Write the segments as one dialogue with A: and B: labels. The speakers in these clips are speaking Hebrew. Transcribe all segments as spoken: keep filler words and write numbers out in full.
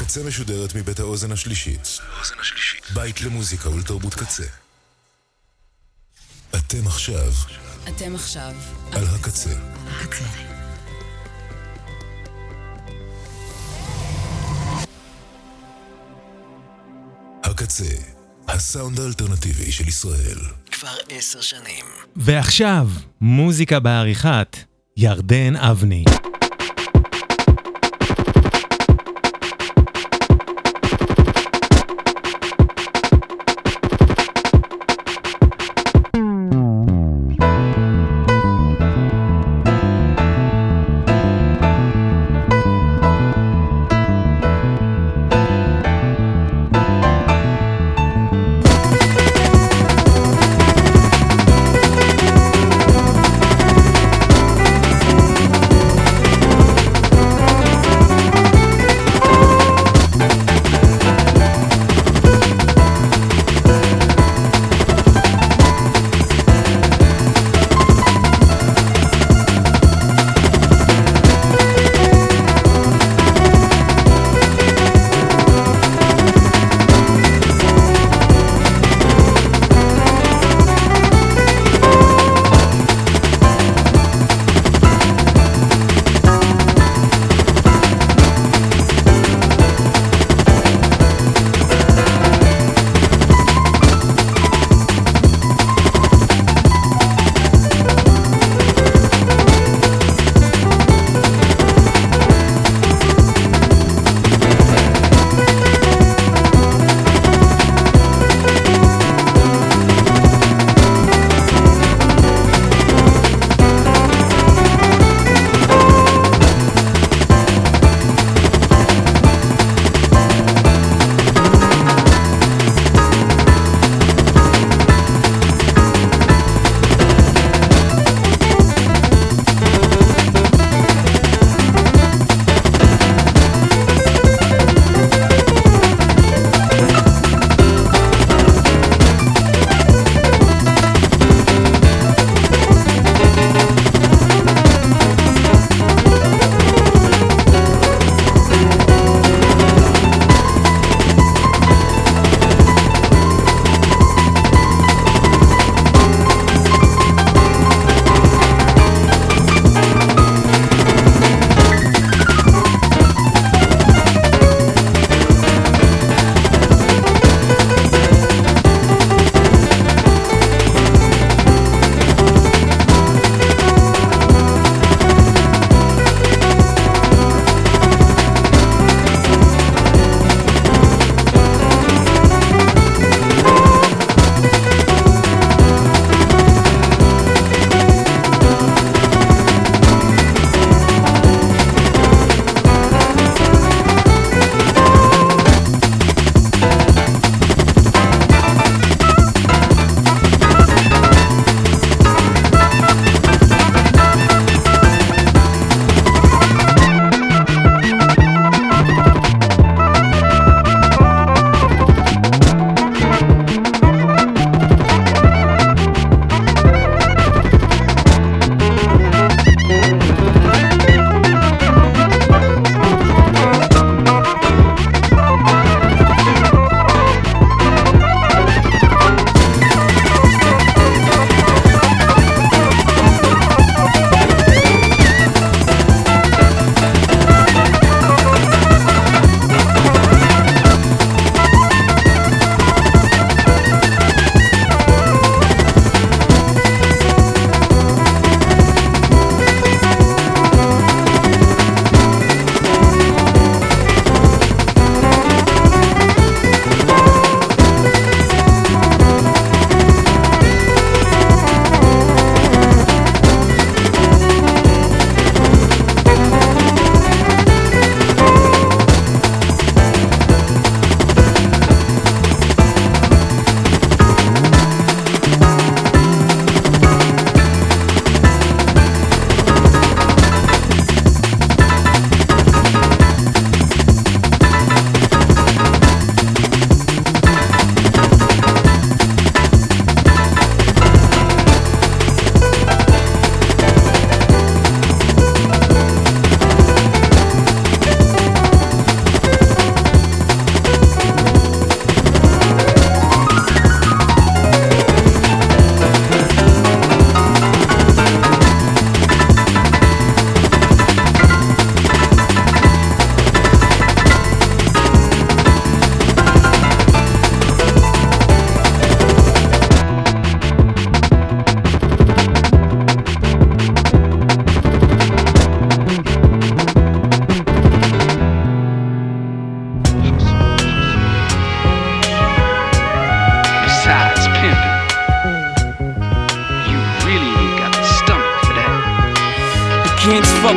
A: הקצה משודרת מבית האוזן השלישית. בית למוזיקה ולתרבות קצה. אתם עכשיו.
B: אתם עכשיו.
A: על הקצה.
B: הקצה.
A: הקצה. הסאונד האלטרנטיבי של ישראל.
C: כבר עשר שנים.
D: ועכשיו, מוזיקה בעריכת ירדן אבני.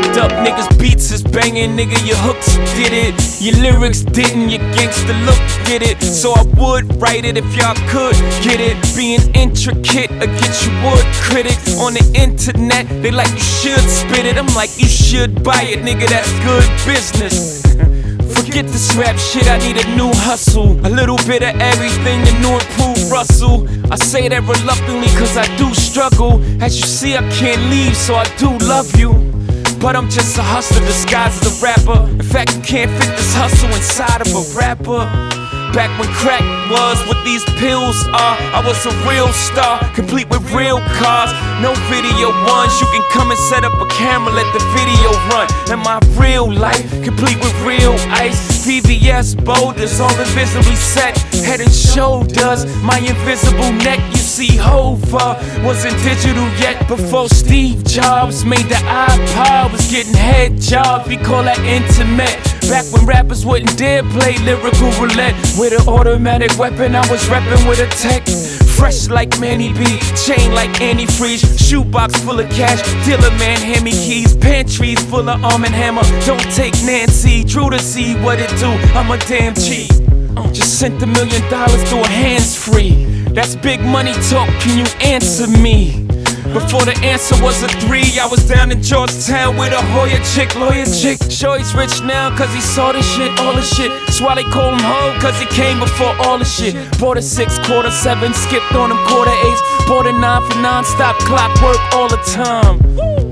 B: Stand up, niggas beats is banging, nigga, your hooks did it. Your lyrics didn't, your gangsta look get it. So I would write it if y'all could get it. Being intricate against you would critics on the internet. They like you should spit it. I'm like you should buy it, nigga, that's good business. Forget this rap shit, I need a new hustle. A little bit of everything to new improve Russell. I say that reluctantly cause I do struggle. As you see I can't leave so I do love you. But I'm just a hustler disguised as a rapper. In fact you can't fit this hustle inside of a rapper. Back when crack was what these pills are, I was a real star, complete with real cars. No video ones, you can come and set up a camera, let the video run. And my real life, complete with real ice. V V S boulders, all invisibly set. Head and shoulders, my invisible neck. You see Hova wasn't digital yet. Before Steve Jobs made the iPod, was getting head jobs, we call that intimate. Back when rappers wouldn't dare play lyrical roulette. With an automatic weapon, I was reppin' with a tech. Fresh like Manny B, chain like antifreeze. Shoebox full of cash, dealer man hand me keys. Pantries full of Arm and Hammer, don't take Nancy. Drew to see what it do, I'm a damn cheat. uh, Just sent a million dollars through a hands-free. That's big money talk, can you answer me? Before the answer was a three, I was down in Georgetown with a Hoya chick, lawyer chick. Sure he's rich now cause he saw this shit, all this shit. That's why they call him Ho, cause he came before all the shit. Bought a six, quarter seven, skipped on him quarter eights. Bought a nine for non-stop clockwork all the time.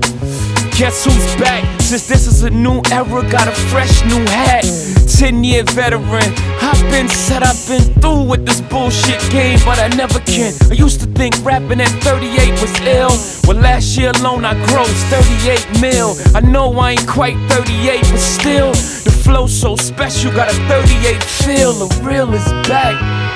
B: Guess who's back? Since this is a new era, got a fresh new hat. Ten year veteran, I've been said I've been through with this bullshit game, but I never can. I used to think rapping at thirty-eight was ill. Well, last year alone I grossed thirty-eight mil. I know I ain't quite thirty-eight, but still, the flow so special, got a thirty-eight feel. The real is back.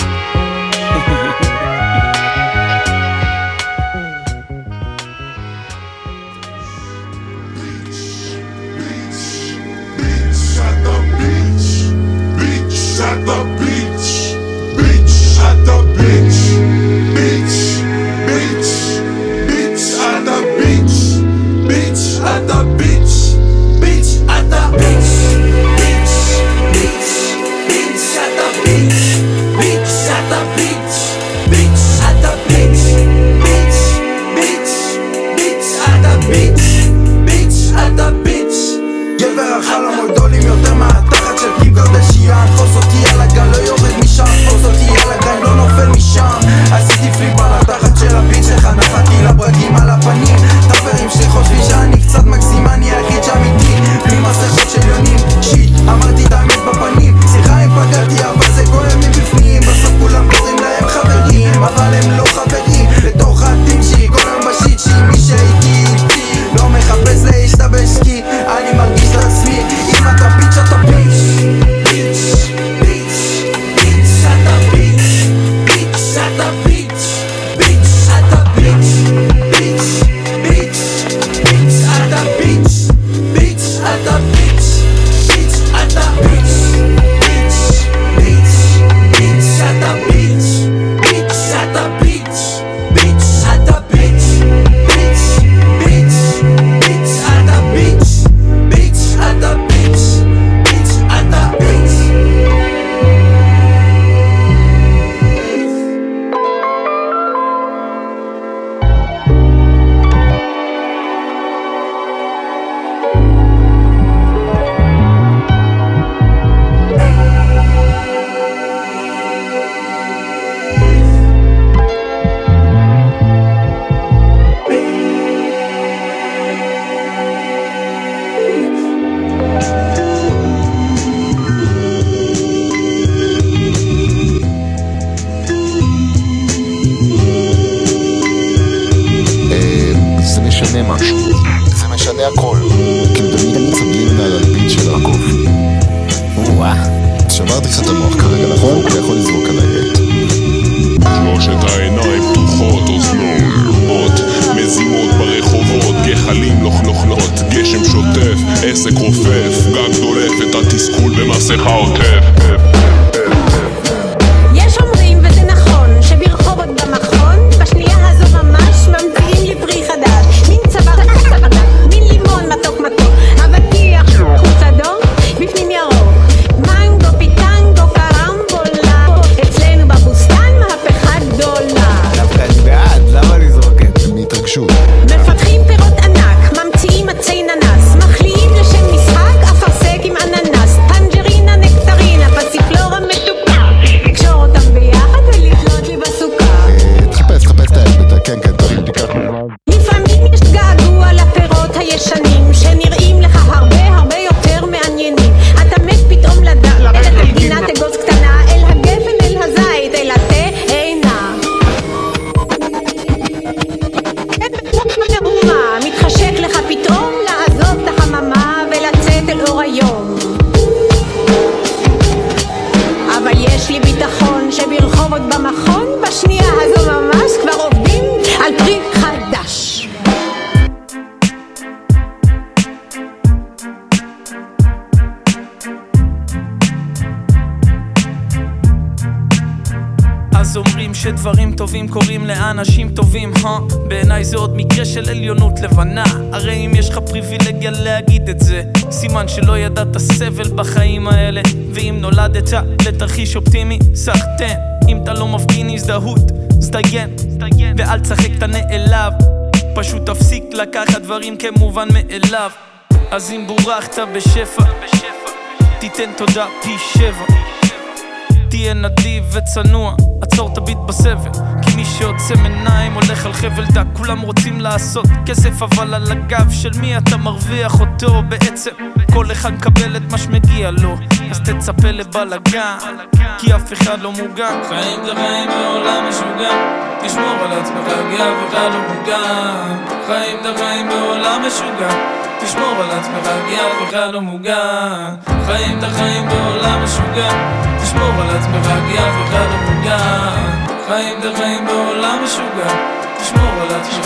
C: At the beach, beach at the beach, beach, beach, beach at the beach, beach at the beach, beach at the beach, beach, beach, beach at the beach, beach at the beach, beach at the beach, beach, beach, beach at the beach, beach at the beach. גבר החלומות גדולים יותר מהתחת של קים קרדשיאן. תפוס אותי על הגן, לא יורד משם. תפוס אותי על הגן, לא נופל משם. עשיתי פליפ על התחת של הביט שלך, נחתי לברגים על הפנים. חברים שלי חושבים שאני קצת מגזים, אני היחיד שאמיתי בלי מסכות של יונים. שיט, אמרתי את האמת בפנים. שיחה אם פגעתי אבל זה כואב מבפנים. בסוף כולם קוראים להם חברים, אבל הם לא חברים. לתוך הטים שלי כל היום בשיט שלי, מי שהייתי איתי לא מחפש להשתבש כי אני מרגיש לעצמי. אם אתה ביץ' אתה ביץ', ביץ', ביץ', ביץ' אתה ביץ', ביץ' אתה ביץ', ביץ' אתה ביץ', ביץ', ביץ', ביץ' אתה ביץ', ביץ' אתה ביץ', ביץ' אתה ביץ', ביץ', ביץ', ביץ' אתה ביץ', ביץ' אתה ביץ', ביץ' אתה ביץ', ביץ', ביץ', ביץ' אתה ביץ', ביץ' אתה ביץ', ביץ' אתה ביץ'.
E: זה משנה משהו, זה משנה הכל. כאילו תמיד אני מצבלים על הביט של הקוף. וואה, שברתי לך את המוח כרגע, נכון? אתה יכול לזרוק על העט.
C: שלושת העיניים פתוחות, אוזנות מזימות ברחובות, גחלים לוחלוכלות, גשם שוטף, עסק רופף, גג דולף את התסכול במסכה עוטף.
F: יש אומרים וזה נכון שברחובות במכון בשנייה הזו ממש ממציאים לי פרי חדש, מין צוואר, מין לימון מתוק מתוק. היום. אבל יש לי ביטחון שברחובות במכון בשנייה הזו ממש כבר עובדים על פרי חדש.
B: אז אומרים שדברים טובים קורים לאנשים טובים, אה? בעיניי זה עוד מקרה של עליונות לבנה. הרי אם יש לך פריבילגיה להגיד את זה, סימן שלא ידעת סבל בחיים האלה. ואם נולדת לתרחיש אופטימי, סחטן. אם אתה לא מפגין הזדהות, סתיין, ואל תשחק את הנעליו. פשוט תפסיק לקחת דברים כמובן מאליו. אז אם בורחת בשפע, תיתן תודה פי שבע. תהיה נדיב וצנוע, עצור תביט בסבל. כי מי שעוצם עיניים הולך על חבל דק. כולם רוצים לעשות כסף, אבל על הגב של מי אתה מרוויח אותו בעצם? כל אחד מקבל את מה שמגיע לו, אז תצפה לבלגן, כי אף אחד לא מוגן. חיים זה חיים בעולם משוגע, תשמור על עצמך כי אף אחד לא מוגן. חיים זה חיים בעולם משוגע, תשמור על עצמך כי אף אחד לא מוגן. חיים את החיים בעולם משוגע, תשמור על עצמך כי אף אחד לא מוגן. חיים את החיים בעולם משוגע, תשמור על עצמך.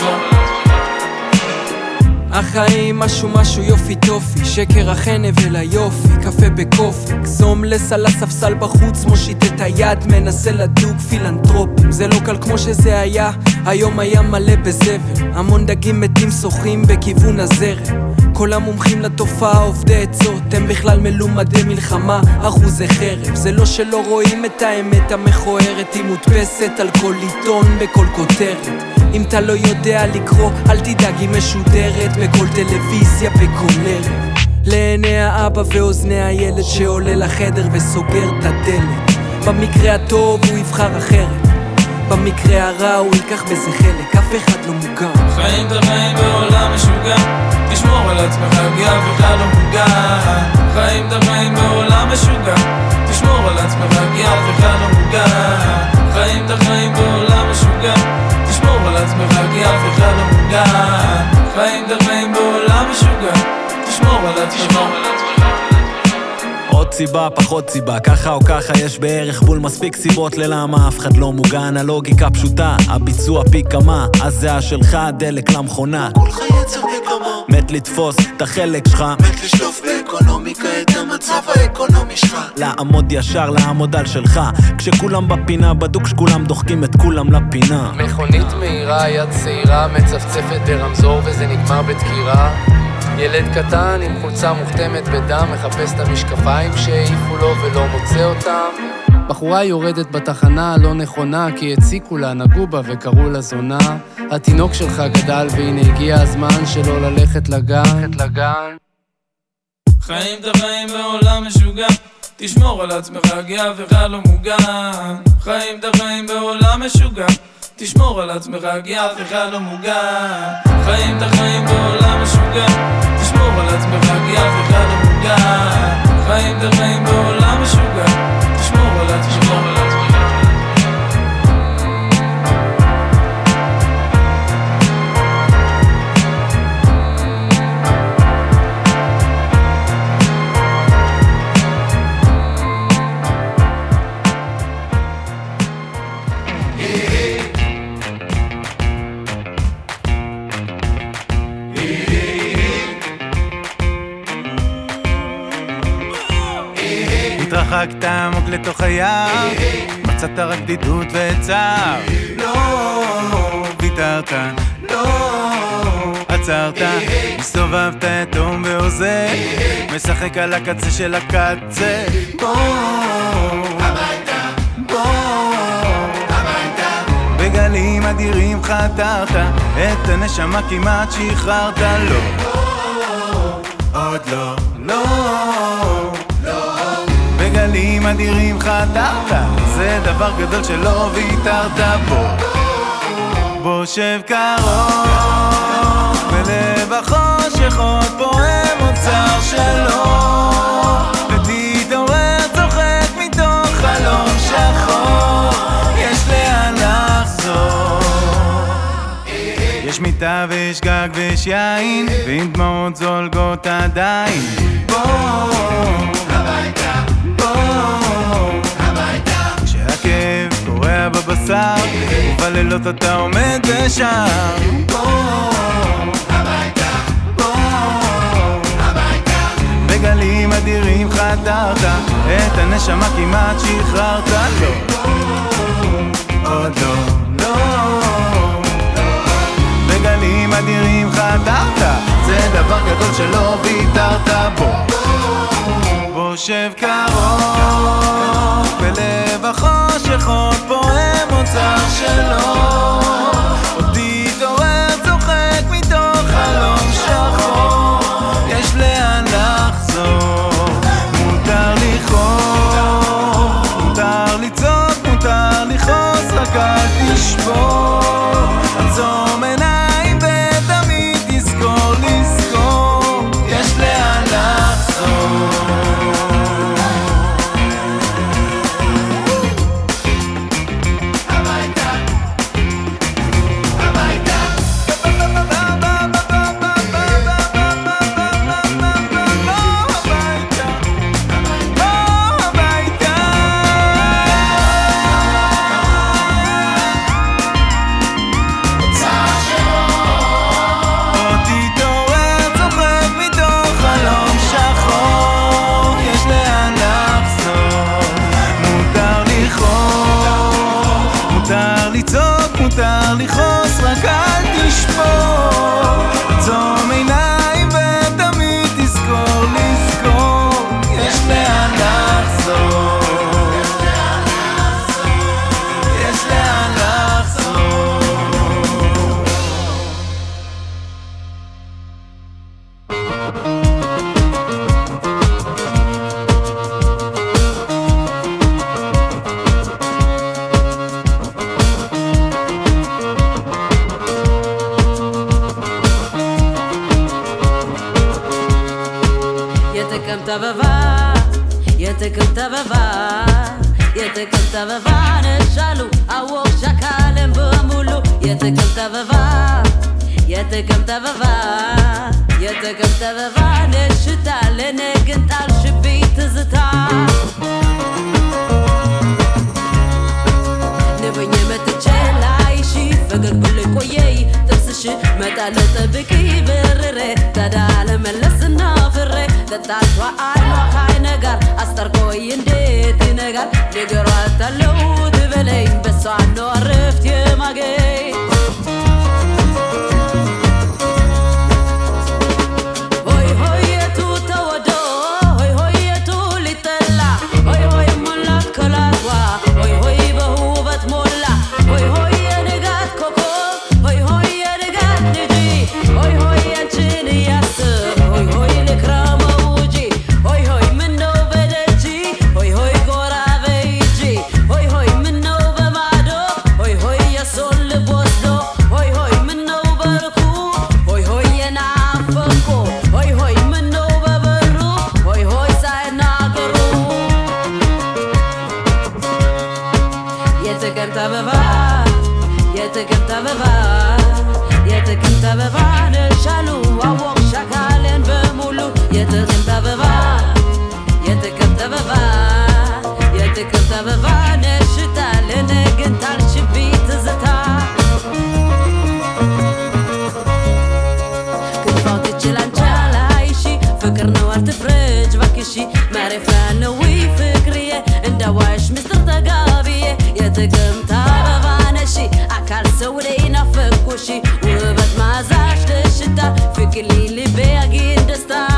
G: החיים משהו משהו יופי טופי, שקר החנב אל היופי, קפה בקופי, זומלס על הספסל בחוץ, מושיט את היד, מנסה לדוג פילנטרופים. זה לא קל כמו שזה היה, היום היה מלא בזבל, המון דגים מתים שוחים בכיוון הזרם. כל המומחים לתופעה עובדי עצות, הם בכלל מלומדי מלחמה, אחוזי חרב. זה לא שלא רואים את האמת המכוערת, היא מודפסת על כל עיתון בכל כותרת. אם אתה לא יודע לקרוא, אל תדאג, היא משודרת בכל טלוויזיה בכל ערב. לעיני האבא ואוזני הילד שעולה לחדר וסוגר את הדלת. במקרה הטוב הוא יבחר אחרת, במקרה הרע הוא ייקח בזה חלק, אף אחד לא מוגן.
B: חיים את החיים בעולם משוגע, תשמור על עצמך כי אף אחד לא מוגן. חיים את החיים בעולם משוגע, תשמור על עצמך כי אף אחד לא מוגן. חיים את החיים בעולם משוגע, תשמור על עצמך כי אף אחד לא מוגן. חיים את החיים בעולם משוגע, תשמור על עצמך.
H: עוד סיבה, פחות סיבה, ככה או ככה יש בערך בול מספיק סיבות ללמה אף אחד לא מוגן. הלוגיקה פשוטה, הביצוע פי כמה, הזהה שלך הדלק למכונה.
C: כולך יצר בגמור,
H: מת לתפוס את החלק שלך,
C: מת לשלוף באקונומיקה את המצב האקונומי שלך.
H: לעמוד ישר, לעמוד על שלך, כשכולם בפינה בדוק שכולם דוחקים את כולם לפינה.
G: מכונית מהירה, יד צעירה, מצפצפת ברמזור וזה נגמר בדקירה. ילד קטן עם חולצה מוכתמת בדם, מחפש את המשקפיים שהעיפו לו ולא מוצא אותם. בחורה יורדת בתחנה הלא נכונה, כי הציקו לה, נגעו בה וקראו לה זונה. התינוק שלך גדל והנה הגיע הזמן שלא ללכת לגן.
B: חיים את החיים בעולם משוגע, תשמור על עצמך כי אף אחד לא מוגן. חיים את החיים בעולם משוגע, תשמור על עצמך כי אף אחד לא מוגן. חיים את החיים בעולם משוגע, תשמור על עצמך כי אף אחד לא מוגן. חיים את החיים בעולם משוגע, תשמור על עצמך.
I: התרחקת עמוק לתוך הים, מצאת רק בדידות וצער. לא ויתרת, לא עצרת, הסתובבת יתום ועוזר, משחק על הקצה של הקצה. בוא הביתה, בוא הביתה, בגלים אדירים חתרת, את הנשמה כמעט שחררת. לא, עוד לא, לא, בגלים אדירים חתרת, זה דבר גדול שלא ויתרת בו. בוא שב קרוב, בלב החושך עוד פועם אוצר שלו, ותתעורר צוחק מתוך חלום שחור. יש לאן לחזור, יש מיטה חלב ויש גג ויש יין, ועם דמעות זולגות עדיין. בוא הביתה, בוא הביתה, כשהכאב קורע בבשר ובלילות אתה עומד בשער. בוא הביתה, בוא הביתה, בגלים אדירים חתרת, את הנשמה כמעט שחררת. לא, עוד לא, לא, בגלים אדירים חתרת, זה דבר גדול שלא ויתרת בו. בוא שב קרוב בלב החושך, עוד פועם אוצר שלו, אותי תעורר צוחק מתוך חלום שחור, יש לאן לחזור, מותר לכאוב, מותר לצעוק, מותר לכעוס, רק אל תשבור, עצום עיניים ותמיד תזכור, לזכור, יש לאן לחזור. מותר לכעוס, רק אל תשבור, עצום עיניים ותמיד תזכור, לזכור, יש לאן לחזור, יש לאן לחזור.
J: يتكلت بابا يتكلت بابا نشالو أوق شكالن بمولو يتكلت بابا يتكلت بابا يتكلت بابا نشتا لنقنت الشبيت زتا نبني متجلايشي فقر كل كويي تسشي متعلت بكي برري تدال ملسنا فري تتعطوا عالو خاي نقر أستر كوي انديت نقر نقرات اللو تبلين بس عنو عرفت يماقي هوي هوي تو تودو هوي هوي تو لتلا هوي هوي ملا كلاتوا هوي هوي بهوبة ملا هوي هوي نقات كوكو هوي هوي نقات نجي هوي هوي انشيني ياسر هوي هوي الكرام وجي هوي هوي منو بدجي هوي هوي قرا بيجي هوي هوي منو بمعدو هوي هوي يسول بوسدو هوي هوي منو بركو هوي هوي نعفقو هوي هوي منو ببرو هوي هوي سايناقرو يتكلت بابا يتكلت بابا يتكلت بابا نشالو أوق شكالن بمولو يتكلت بابا يتكلت بابا يتكلت بابا نشتا لنقنت الشبيت زتا كنفوتي جلان جالايشي فكر نوار تفرج باكشي معرفة نوي فكرية اندواش مستر تقابية يتكلت بابا نشي أكال سورينا فكوشي وبت ما زاش لشتا فكلي اللي بياقين دستا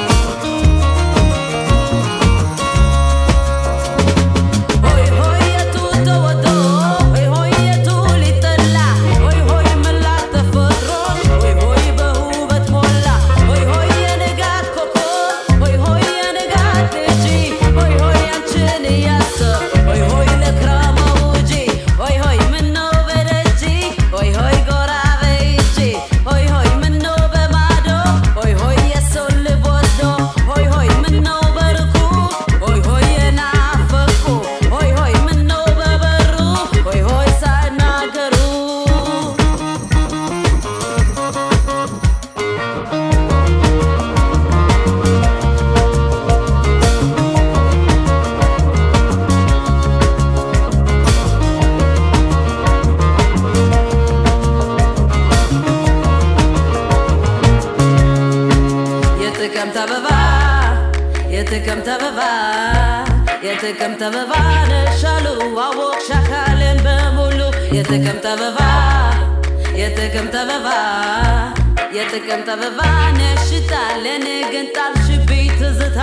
J: هوي هوي تو تودو هوي هوي تو لتلا هوي هوي ملا تفطرون هوي هوي بهوبة مولا هوي هوي نقات كوكو هوي هوي نقات تجي የጥቅምት አበባ የጥቅምት አበባ ነሻሉ አወቅ ሻካልን በሙሉ የጥቅምት አበባ የጥቅምት አበባ የጥቅምት አበባ ነሽታ ለኔ ግን ጣልሽብኝ ትዝታ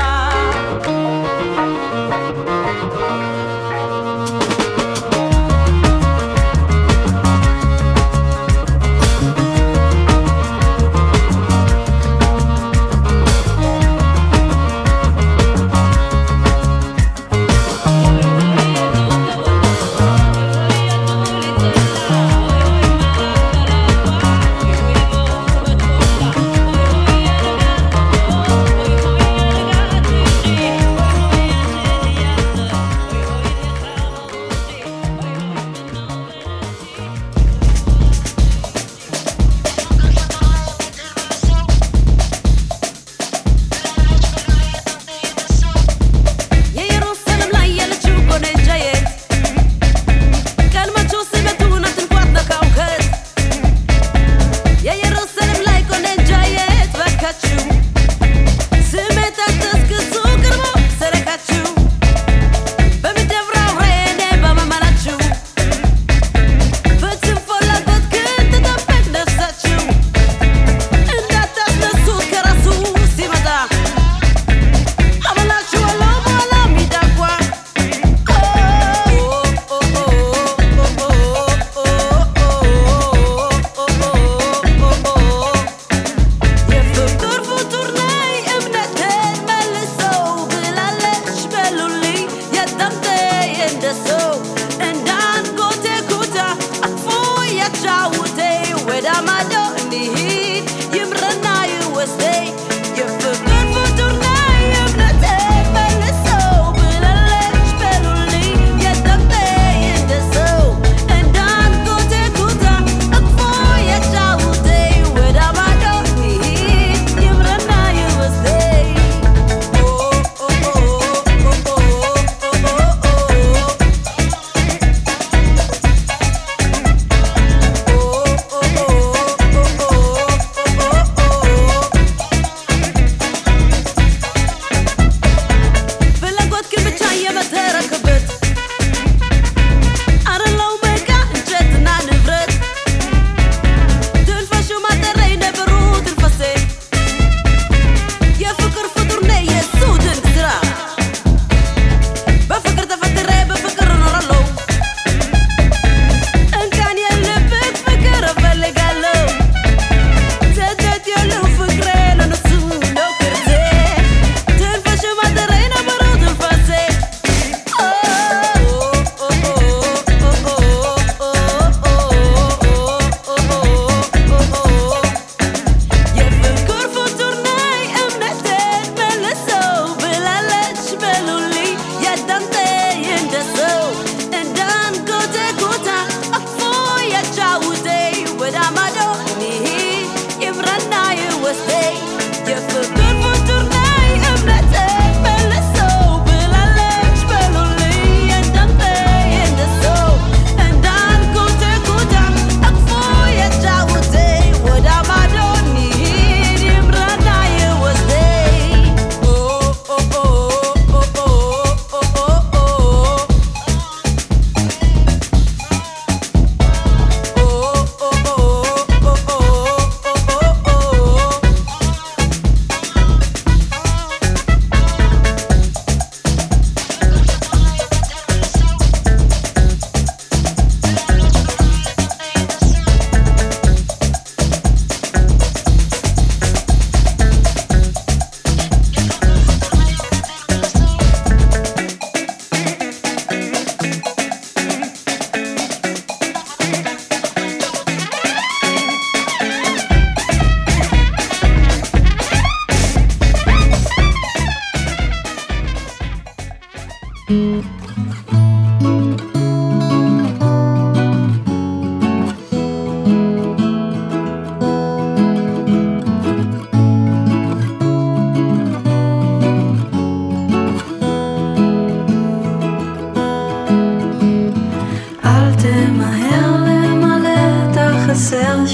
K: החסר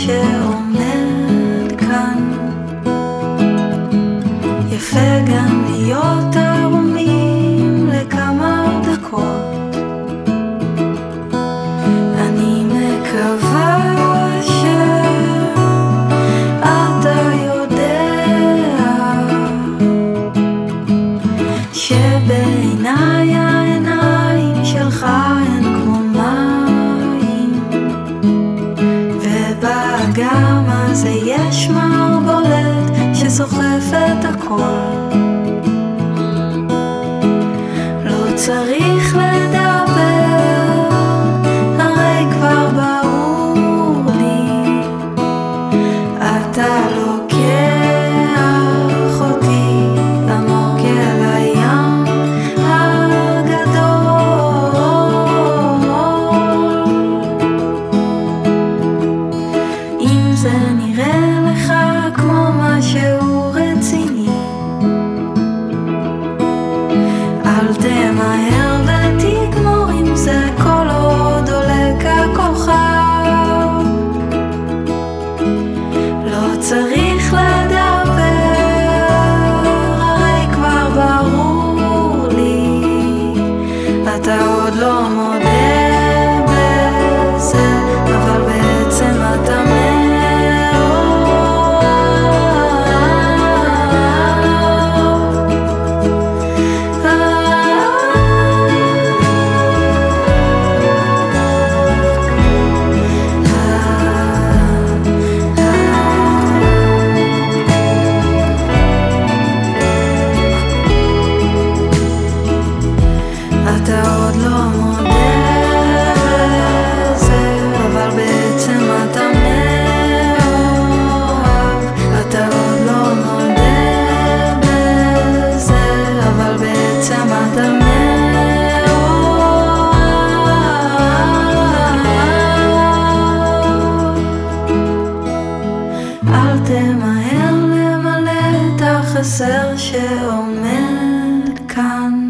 K: שעומד כאן יפה גם להיות ארוך בעיניי העיניים שלך הן כמו מים, ובאגם הזה יש מערבולת שסוחף את הכל. לא צריך לדבר, הרי כבר ברור לי, אתה לוקח אותי עמוק אל הים הגדול. אם זה נראה לך כמו משהו רציני, אל תמהר ותגמור עם זה כל עוד עולה ככוכב. לא צריך לדבר, הרי כבר ברור לי, אתה עוד לא מודה בזה, אבל בעצם אתה חסר שעומד כאן.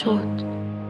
K: מתקשרות.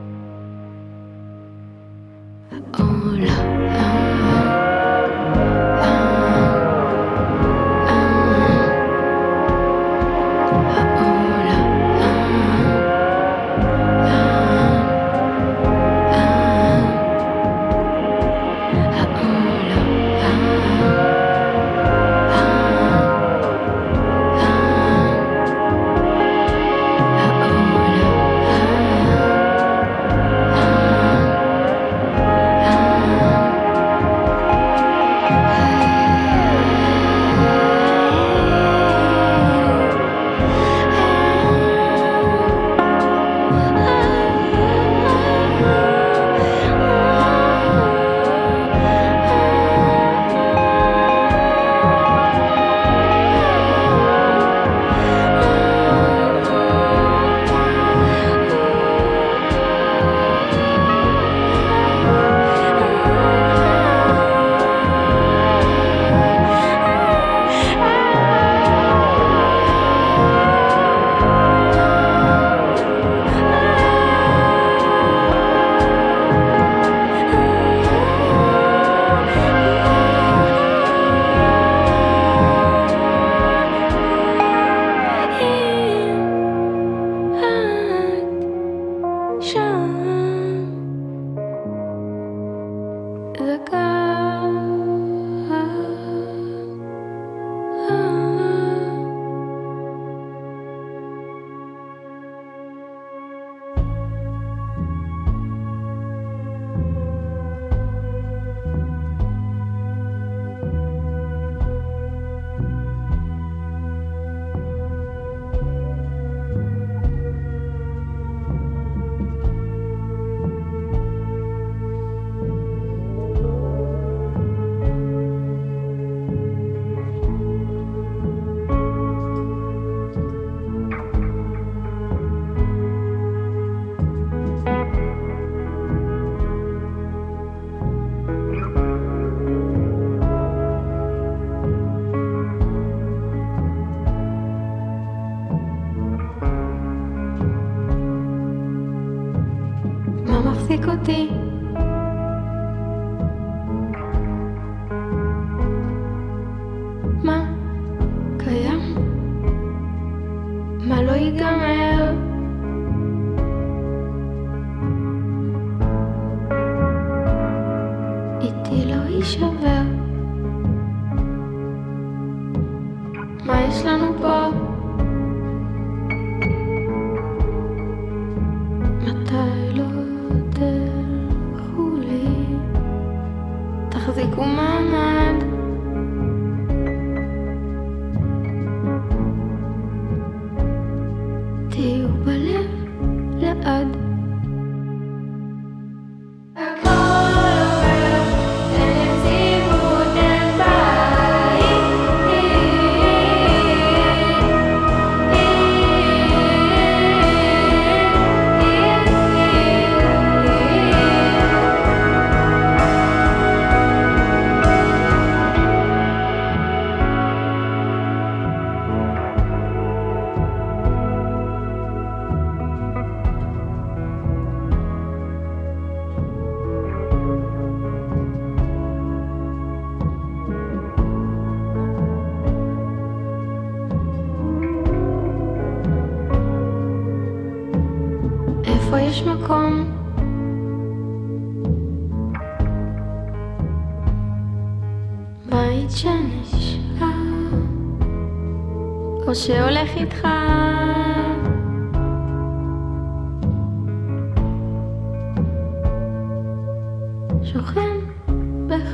K: מחזיק אותי מה קיים? מה לא ייגמר? איתי לא יישבר מה יש לנו פה? מתי לא תלכו לי תחזיקו מעמד תהיו בלב לעד איפה יש מקום? בית שנשאר או שהולך איתך שוכן בך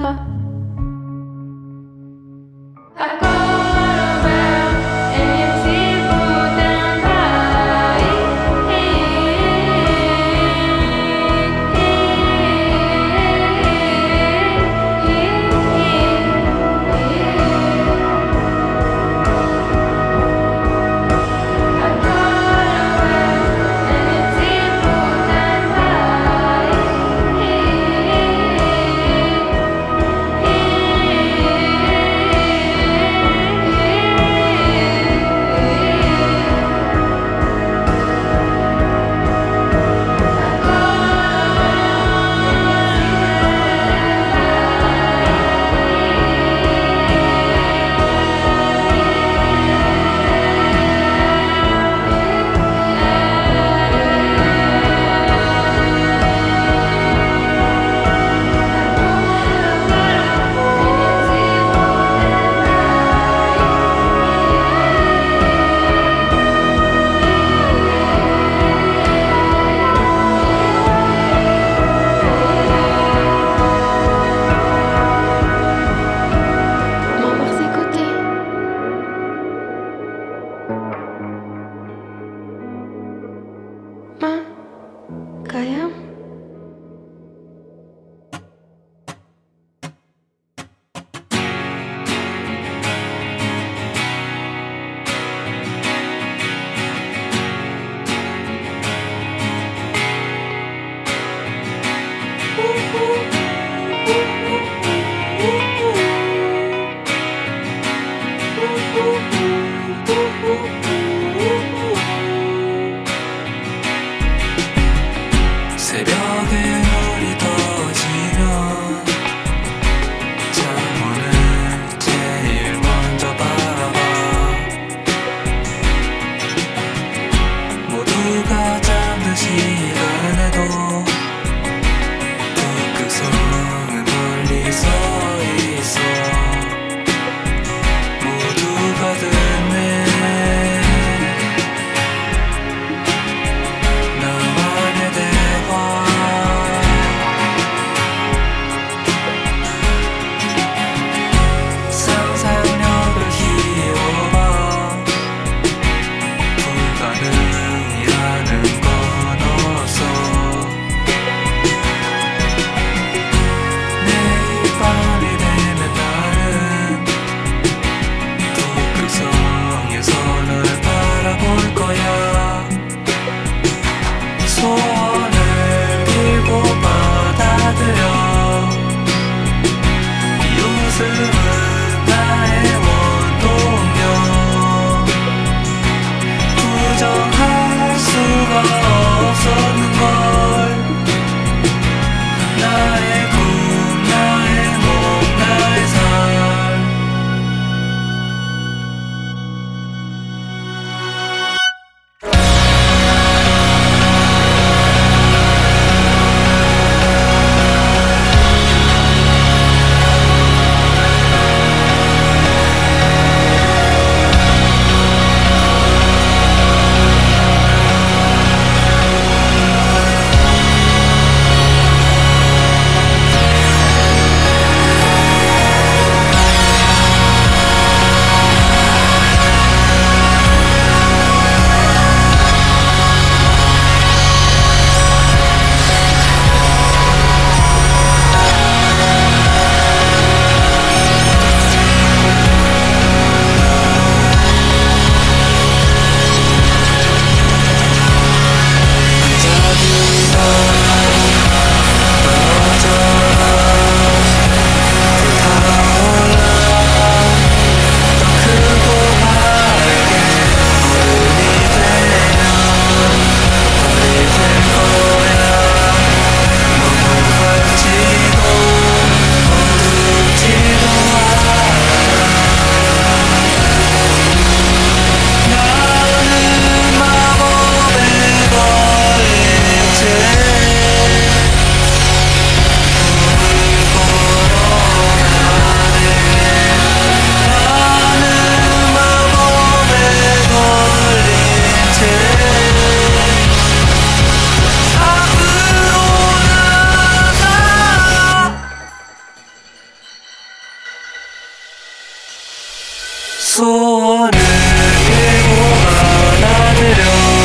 L: 소원을 깨고 안아드려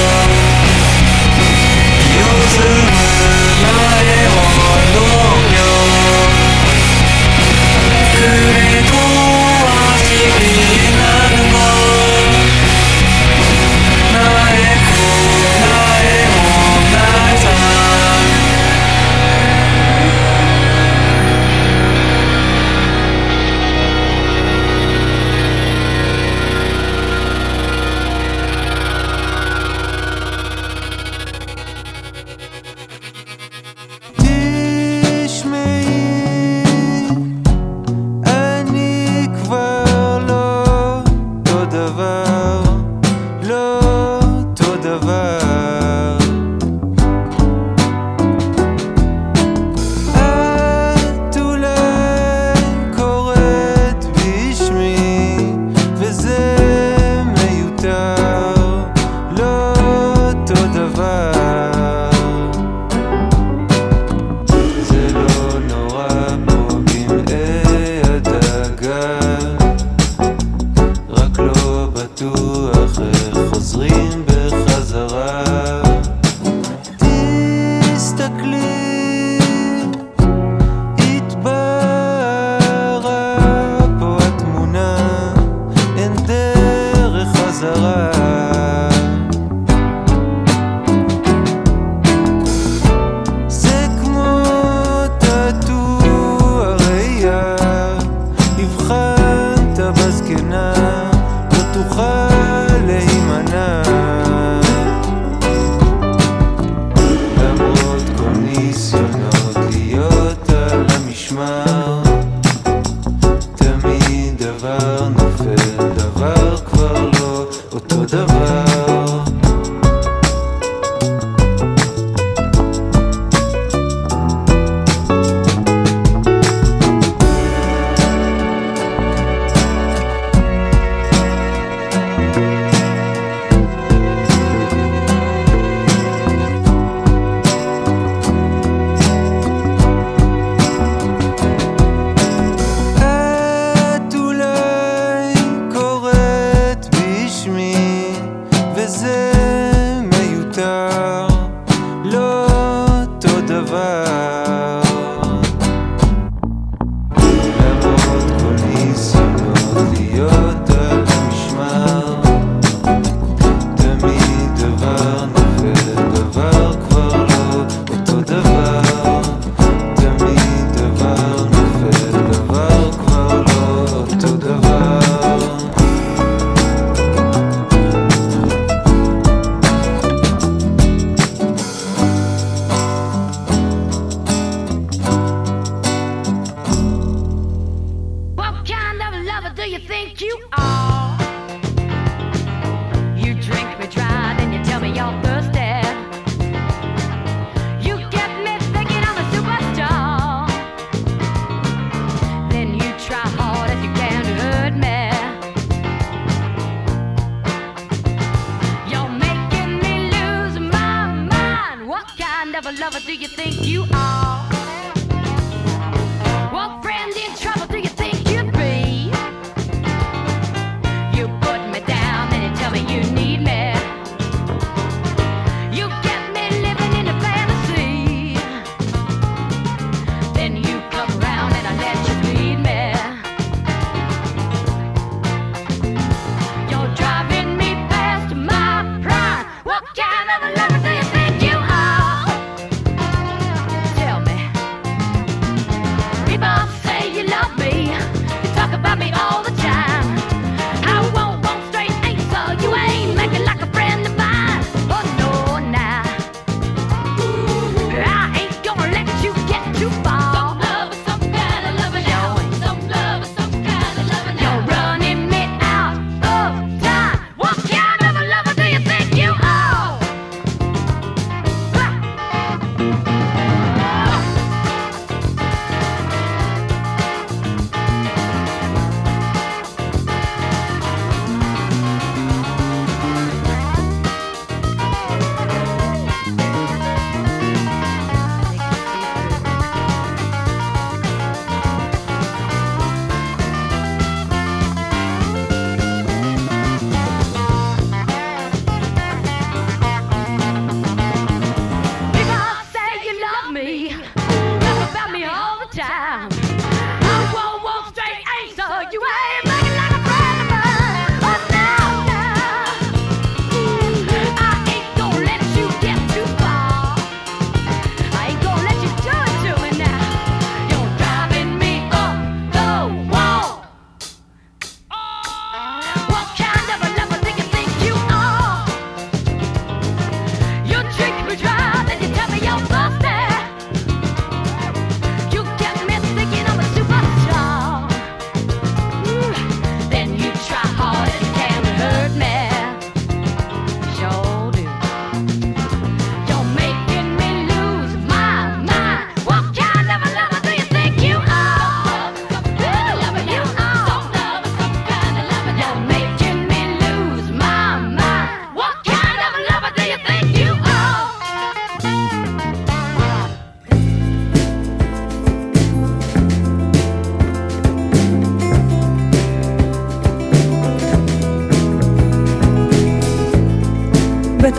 L: 요즘은 나의 원동력 그래도 아직 빛나는 건 나의 꿈 나의 몸 나의 삶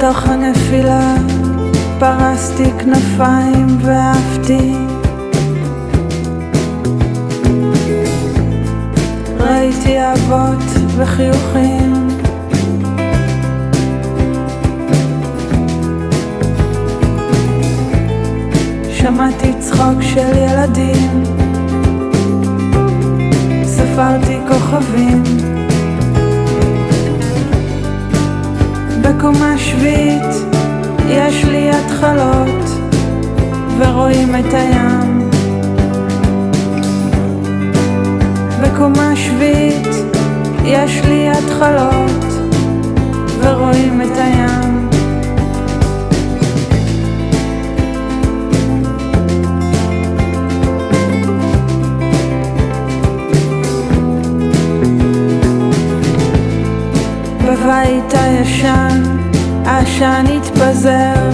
M: בתוך הנפילה פרסתי כנפיים ואהבתי, ראיתי אהבות וחיוכים, שמעתי צחוק של ילדים, ספרתי כוכבים, בקומה שביעית יש לי התחלות ורואים את הים, בקומה שביעית יש לי התחלות ורואים את הים. בבית הישן העשן התפזר,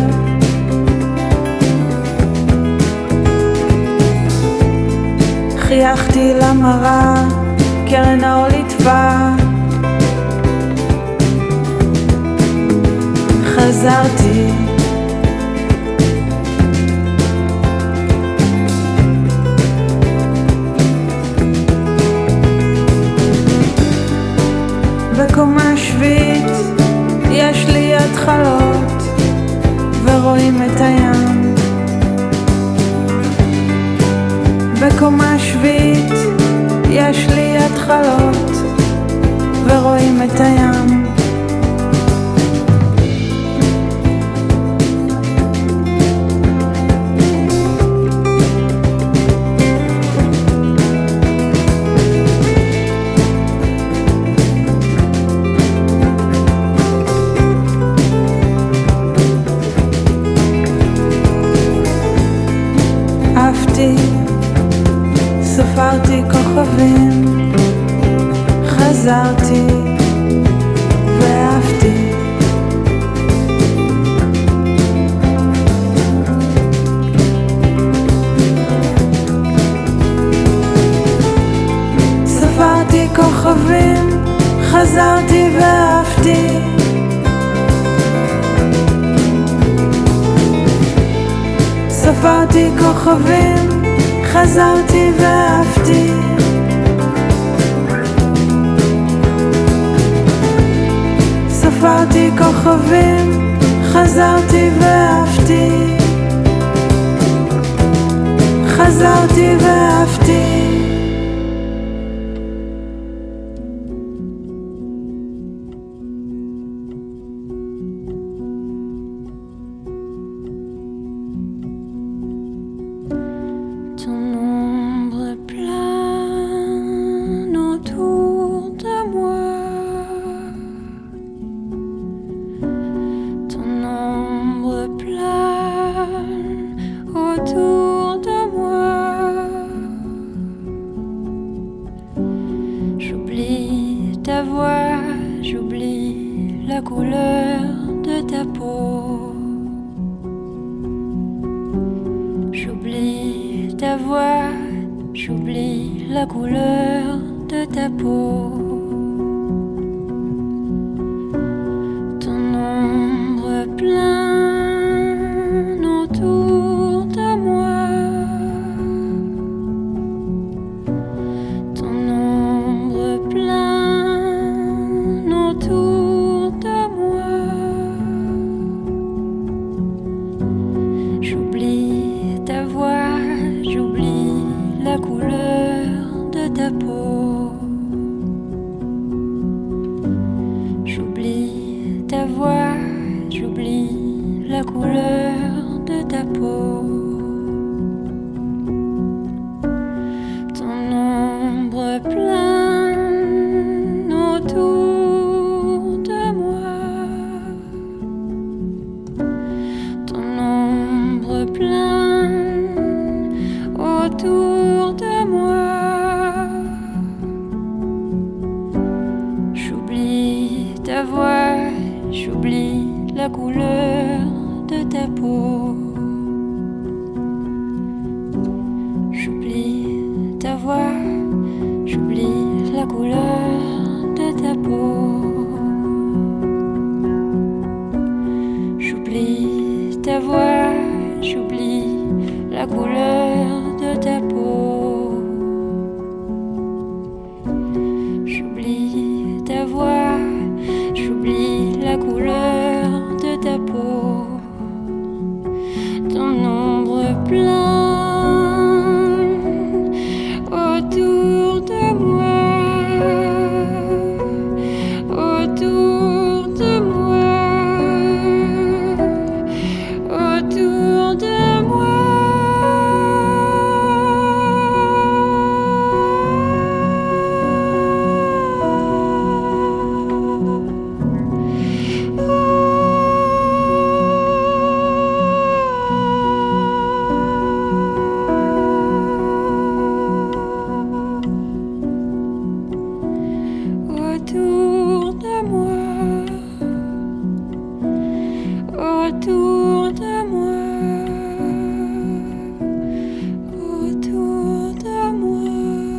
M: חייכתי למראה, קרן האור לטפה, חזרתי בקומה שביעית יש לי התחלות ורואים את הים, בקומה שביעית יש לי התחלות ורואים את הים. ספרתי כוכבים, חזרתי ואהבתי, ספרתי כוכבים, חזרתי ואהבתי, ספרתי כוכבים, חזרתי ואהבתי, ספרתי כוכבים, חזרתי ואהבתי, חזרתי ואהבתי. autour de moi, autour de moi, autour de moi,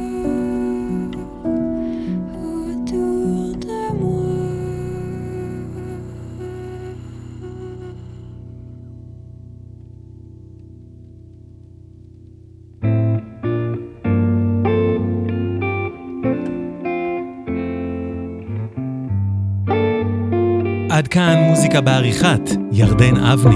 M: autour de moi.
D: עד כאן מוזיקה בעריכת ירדן אבני.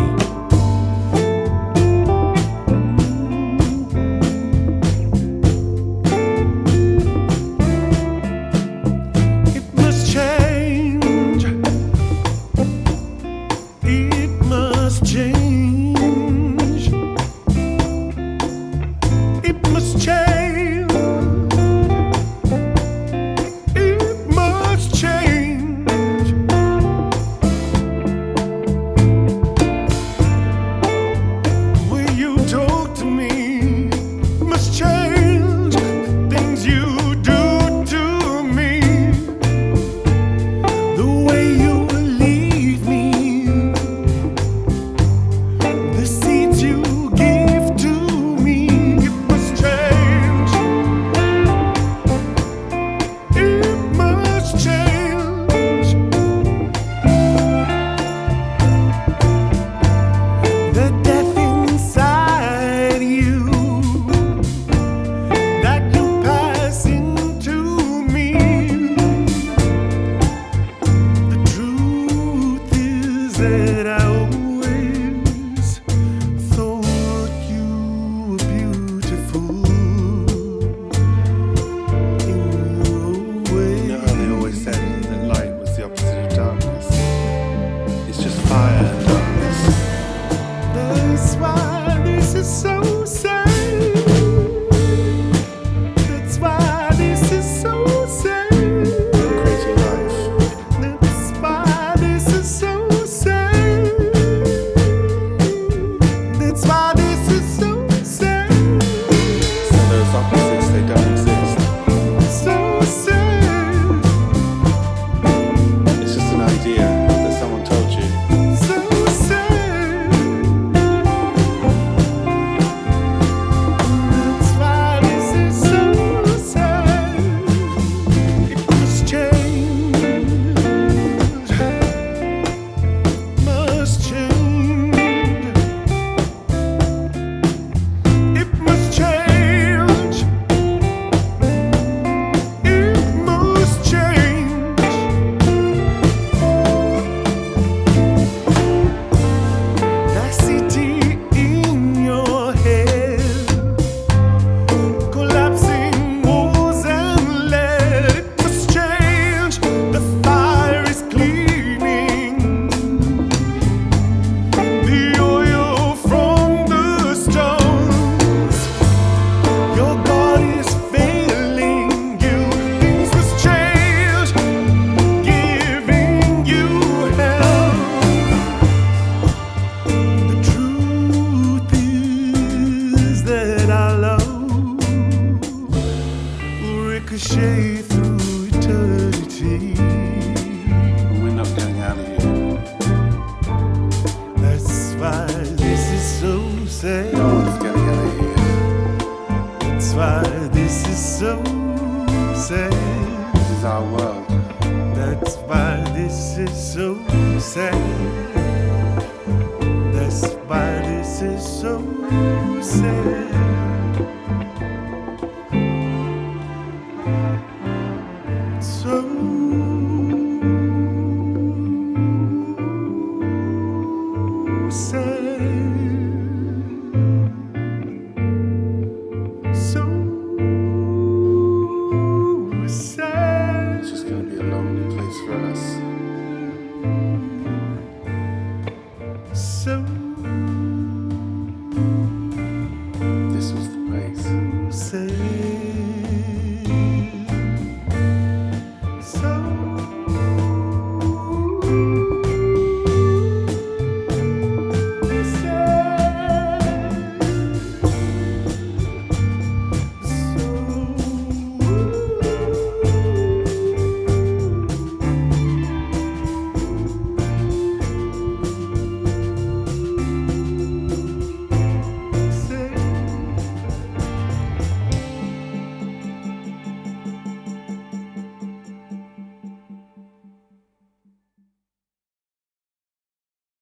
N: That's why this is so sad.